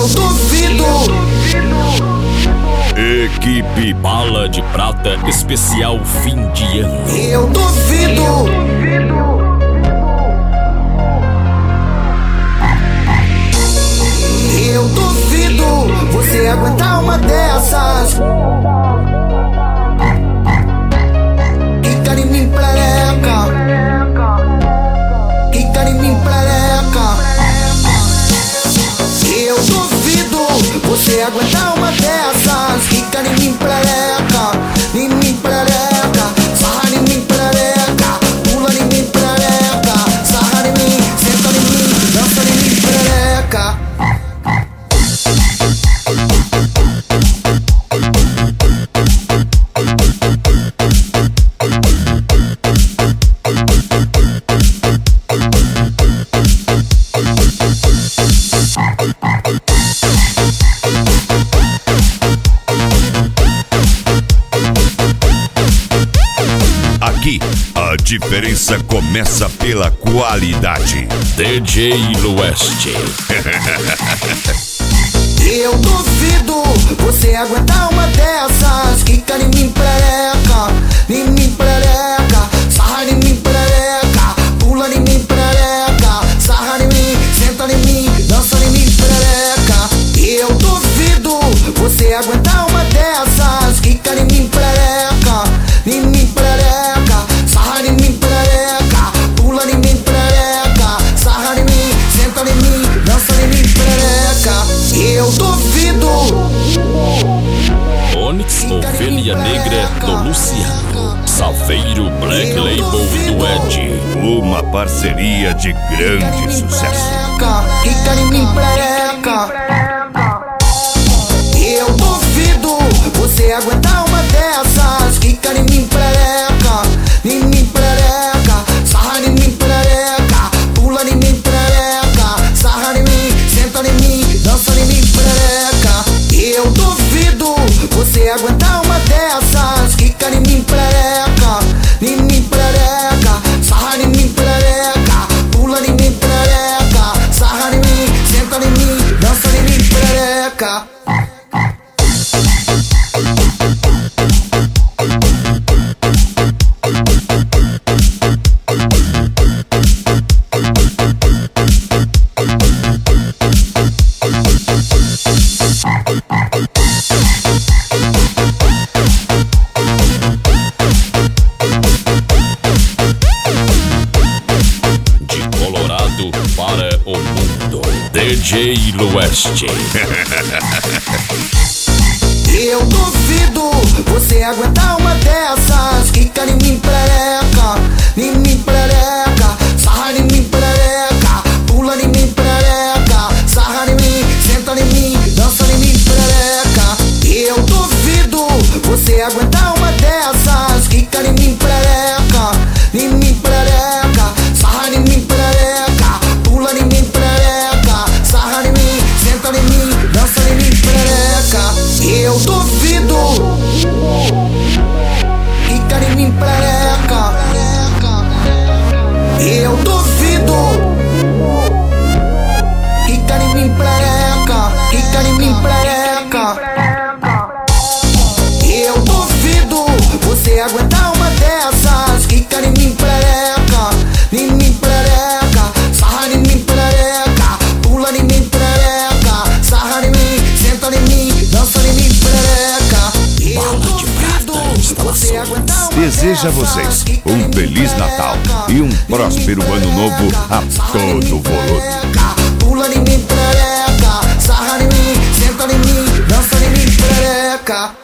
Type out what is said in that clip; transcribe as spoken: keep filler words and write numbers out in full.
Eu duvido. Equipe Bala de Prata especial fim de ano. Eu duvido. Eu duvido você aguentar uma dessas. Quica em mim, prereca. Quica em mim, prereca. Eu duvido você aguentar uma dessas. Quica em mim, prereca. Em mim, prereca. Sarra em mim, prereca. Pula em mim, prereca. Sarra em mim, senta em mim, dança em mim, prereca. Aqui, a diferença começa pela qualidade. D J Lueste. Eu duvido você aguentar uma dessas. Quica em mim, prereca. Em mim, prereca. Sarra em mim, prereca. Pula em mim, prereca. Sarra em mim, senta em mim, dança em mim, prereca. Eu duvido você aguentar uma dessas. Quica em mim, prereca. Em mim, prereca. Sarra em mim, prereca. Pula em mim, prereca. Sarra em mim, senta em mim, dança em mim, prereca. Eu duvido. Onyx, Ovelha Negra do Luciano. Safeiro Black Label do Ed. Uma parceria de grande sucesso. Quica em mim, prereca. Eu duvido você aguentar uma dessas. Quica em mim, prereca. Em mim, prereca. Sarra em mim, prereca. Pula em mim, prereca. Sarra em mim, senta em mim, dança em mim, prereca. Eu duvido você aguentar uma dessas. Quica em mim, prereca. Em mim, prereca. Sarra em mim, prereca. Pula em mim, prereca. Sarra em mim, senta em mim, dança em mim, prereca. De Colorado para o mundo. D J Lueste. Eu duvido você aguentar uma dessas. Quica em mim, prereca. Em mim, prereca. Sarra em mim, prereca. Pula em mim, prereca. Sarra em mim, senta em mim, dança em mim, prereca. Eu duvido você aguentar uma dessas. Quica em mim, prereca. Em mim, prereca. Sarra em mim, prereca. Pula em mim, prereca. Sarra em mim, senta em mim, dança em mim, prereca. Eu duvido. Quica em mim, prereca. Eu duvido. Quica em mim, prereca. Quica em mim, prereca. Eu duvido você aguentar uma dessas. Quica em mim, prereca. Em mim, prereca. Sarra em mim, prereca. Pula em mim, prereca. Sarra em mim, senta em mim, dança em mim, prereca. Eu duvido você aguentar uma Desejo a vocês um Feliz Natal e um próspero Ano Novo a todo volume. Pula em mim, prereca. Sarra em mim, senta em mim, dança em mim, prereca.